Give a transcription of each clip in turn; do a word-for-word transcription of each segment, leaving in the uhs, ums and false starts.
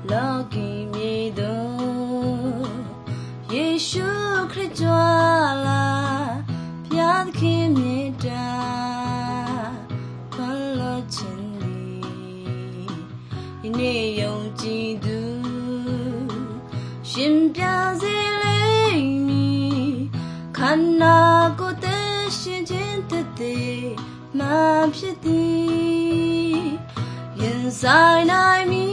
Loki me do Yeshu Krijwala Pyadki me da Palo chindi Ine yong jidu Shin Pyazile mi Kana ko te shin jin te Ma pshiti Yin sai nai mi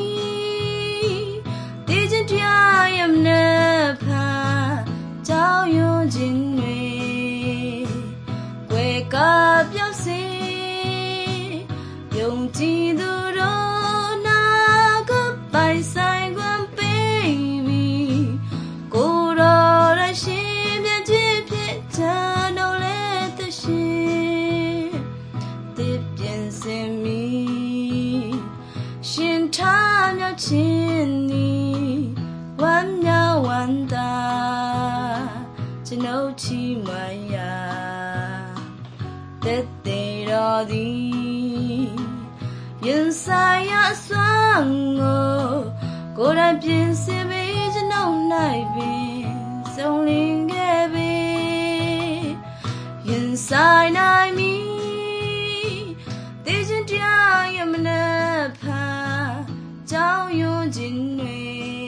I am never Zhao Yu Jing Wei Wake up your sea Yong Ji Du Ro Na Goodbye Sai Guan Baby Go Ro Rai Shi Bian Ji Pian Cha No Let the Shi Dip Bian Se Mi Xin Tam Yao Qin Ni Wanya wanda Chinochi maya Tete rodi Yin saya swango Goran pin se be jino nai bin Song ling ge be Yin sai nai mi Dijin tia yamna pa Zhao yu jin wei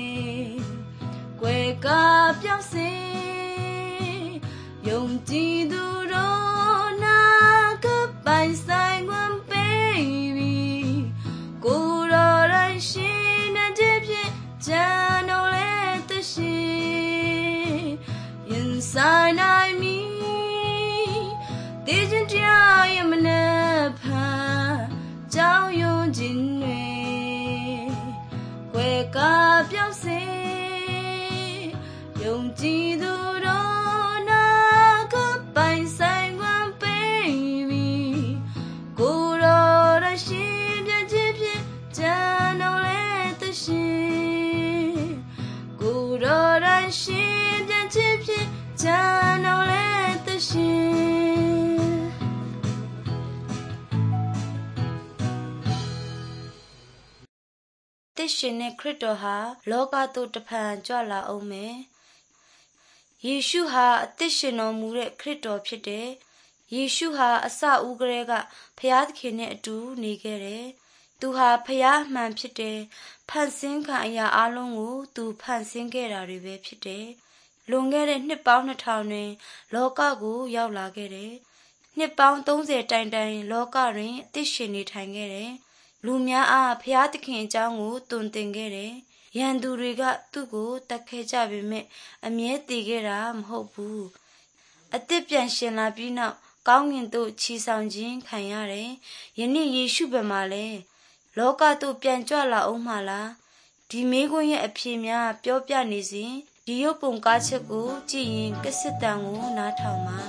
Wake up your sea Yong ji du ro na goodbye sai guan baby Go ro rai shi na ji pian cha no le de shi Yin sai nai mi Di jin tia yam na pa Zhao yu jin wei Wake up your sea Yong ji du ro na goodbye sai guan baby Go ro rai shi bian ji pian cha no le de shi Go ro rai shi bian ji pian cha no le de shi This shin ne Krito ha Loka to Japan jwa la aung me Yeshu ha a thit shinတော်မူတဲ့ခရစ်တော်ဖြစ်တယ်။ယေရှုဟာအစဦးကလေးကဖျားသခင်နဲ့အတူနေခဲ့တယ်။သူဟာဖျားအမှန်ဖြစ်တယ်။ဖန်ဆင်းခံအရာအလုံးကိုသူဖန်ဆင်းခဲ့တာတွေပဲဖြစ်တယ်။လွန်ခဲ့တဲ့နှစ်ပေါင်းနှစ်ထောင်တွင်လောကကိုရောက်လာခဲ့တယ်။နှစ်ပေါင်းသုံးဆယ်တိုင်တိုင်လောကတွင်အသစ်ရှင်နေထိုင်ခဲ့တယ်။လူများအားဖျားသခင်အကြောင်းကိုတွင်တင်ခဲ့တယ်။ရန်သူတွေကသူ့ကိုတတ်ခဲ့ကြပေမဲ့အမြဲတည်ခဲ့တာမဟုတ်ဘူးအသစ်ပြန်ရှင်လာပြီးနောက်ကောင်းကင်သို့ချီဆောင်ခြင်းခံရတယ်ယနေ့ယေရှုဘယ်မှာလဲလောကသို့ပြန်ကြွလာအောင်မလားဒီမေးခွန်းရဲ့အဖြေများပြောပြနေစဉ်ဒီရုပ်ပုံကားချက်ကိုကြည့်ရင်ကစ်စစ်တန်ကိုနားထောင်ပါ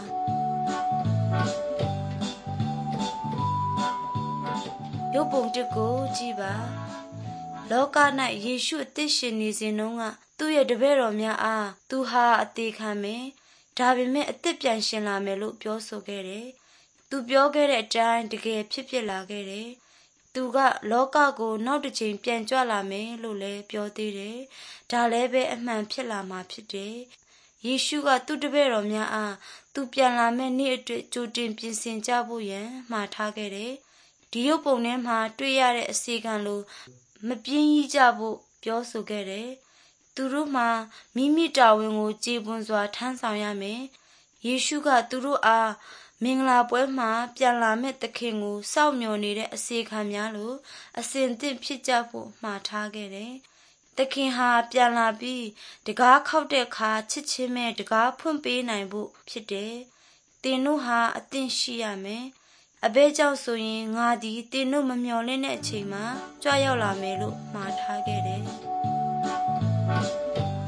ရုပ်ပုံတစ်ကိုကြည့်ပါလောက၌ယေရှုအသက်ရှင်နေစဉ်တုန်းကသူ့ရဲ့တပည့်တော်များအားသူဟာအသေးခံမယ်ဒါပေမဲ့အသက်ပြန်ရှင်လာမယ်လို့ပြောဆိုခဲ့တယ်သူပြောခဲ့တဲ့အတိုင်းတကယ်ဖြစ်ဖြစ်လာခဲ့တယ်သူကလောကကိုနောက်တစ်ချိန်ပြန်ကြွလာမယ်လို့လည်းပြောသေးတယ်ဒါလည်းပဲအမှန်ဖြစ်လာမှာဖြစ်တယ်ယေရှုကသူ့တပည့်တော်များအားသူပြန်လာမယ့်နေ့အတွက်ကြိုတင်ပြင်ဆင်ကြဖို့ရန်မှာထားခဲ့တယ်ဒီရုပ်ပုံထဲမှာတွေ့ရတဲ့အစီကံလိုမပြင်းကြီးကြဖို့ပြောဆိုခဲ့တယ်သူတို့မှာမိမိတာဝန်ကိုကျေပွန်စွာထမ်းဆောင်ရမယ်ယေရှုကသူတို့အားမင်္ဂလာပွဲမှာပြန်လာမဲ့သခင်ကိုစောင့်မျှော်နေတဲ့အစီခံများလို့အစဉ်သင့်ဖြစ်ကြဖို့မှာထားခဲ့တယ်သခင်ဟာပြန်လာပြီးတကားခောက်တဲ့အခါချစ်ချင်းမဲ့တကားဖွင့်ပေးနိုင်ဖို့ဖြစ်တယ်သင်တို့ဟာအသင့်ရှိရမယ်အဘဲကြောင့်ဆိုရင်ငါသည်သင်တို့မမျှော်လင့်တဲ့အချိန်မှာကြွရောက်လာမယ်လို့မှာထားခဲ့တယ်